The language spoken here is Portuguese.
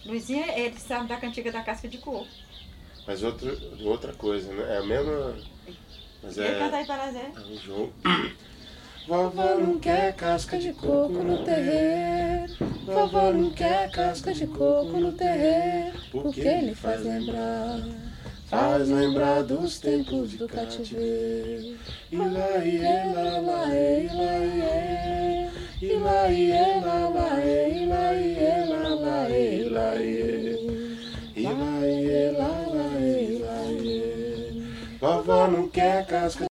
Luizinho, ele sabe da cantiga da casca de coco. Mas outra coisa, né? É a mesma... Mas Ele canta aí para Zé. É um jogo. Vovó não quer casca de coco no terreiro. Vovó não quer casca de coco no terreiro. Porque ele faz lembrar dos tempos do cativeiro. Ilaie, lalaie, ilaie. Ilaie, lalaie, ilaie, lalaie, ilaie. Ilaie, lalaie, ilaie. Vovó não quer casca